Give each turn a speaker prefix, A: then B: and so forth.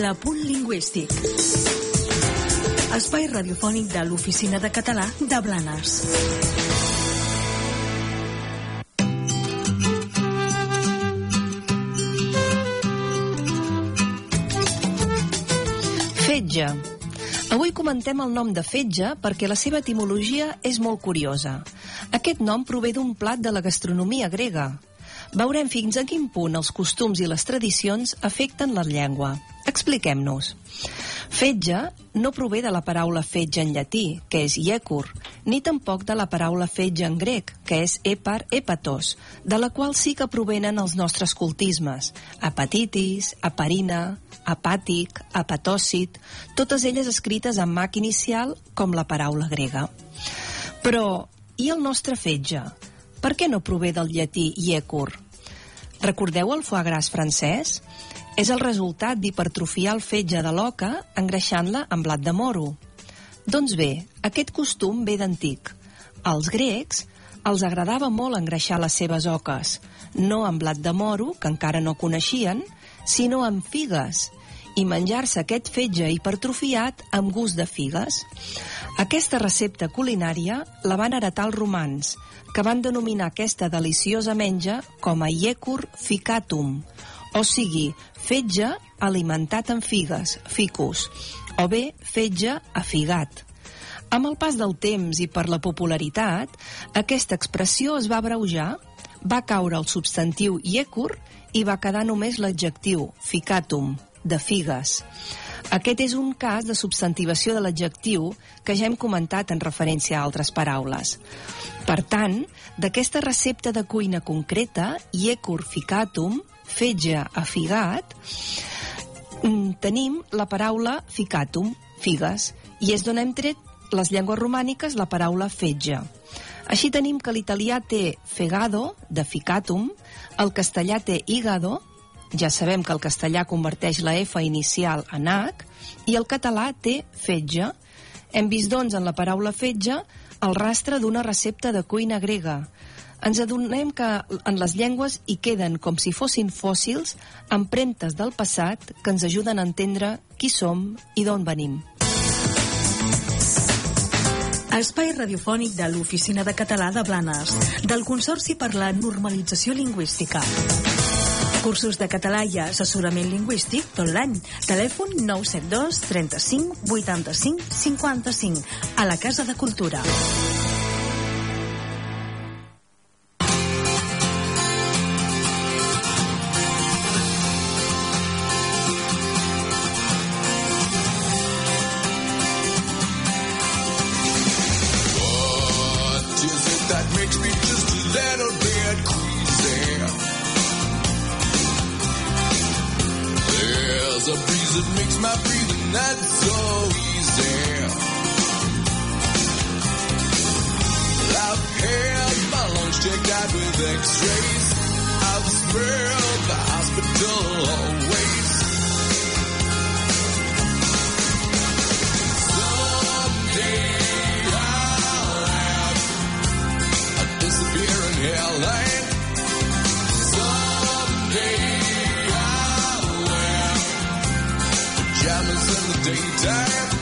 A: L'Apunt Lingüístic. Espai radiofònic de l'Oficina de Català de Blanes.
B: Fetge. Avui comentem el nom de fetge perquè la seva etimologia és molt curiosa. Aquest nom prové d'un plat de la gastronomia grega. Veurem fins a quin punt els costums i les tradicions afecten la llengua. Expliquem-nos. Fetge no prové de la paraula fetge en llatí, que és iecur, ni tampoc de la paraula fetge en grec, que és epar hepatos, de la qual sí que provenen els nostres cultismes: hepatitis, heparina, hepàtic, hepatòcit, totes elles escrites amb H inicial com la paraula grega. Però, i el nostre fetge? Per què no prové del llatí iecur? Recordeu el foie gras francès? És el resultat d'hipertrofiar el fetge de l'oca engreixant-la amb blat de moro. Doncs bé, aquest costum ve d'antic. Als grecs els agradava molt engreixar les seves oques, no amb blat de moro, que encara no coneixien, sinó amb figues, i menjar-se aquest fetge hipertrofiat amb gust de figues. Aquesta recepta culinària la van heretar els romans, que van denominar aquesta deliciosa menja com a iecur ficatum, o sigui, fetge alimentat amb figues, ficus, o bé fetge afigat. Amb el pas del temps i per la popularitat, aquesta expressió es va abreujar, va caure el substantiu iecur i va quedar només l'adjectiu ficatum, de figues. Aquest és un cas de substantivació de l'adjectiu que ja hem comentat en referència a altres paraules. Per tant, d'aquesta recepta de cuina concreta, iecur ficatum, fetge afigat, tenim la paraula ficatum, figues, i és d'on hem tret les llengües romàniques la paraula fetge. Així tenim que l'italià té fegado, de ficatum, el castellà té hígado, ja sabem que el castellà converteix la F inicial en H, i el català té fetge. Hem vist, doncs, en la paraula fetge el rastre d'una recepta de cuina grega. Ens adonem que en les llengües hi queden, com si fossin fòssils, empremtes del passat que ens ajuden a entendre qui som i d'on venim.
A: Espai radiofònic de l'Oficina de Català de Blanes, del Consorci per la Normalització Lingüística. Cursos de català i assessorament lingüístic tot l'any. Telèfon 972 35 85 55, a la Casa de Cultura.
C: It makes my breathing not so easy. I've had my lungs checked out with x-rays. I've smelled the hospital always. Someday I'll have a disappearing hairline. Someday pajamas in the daytime.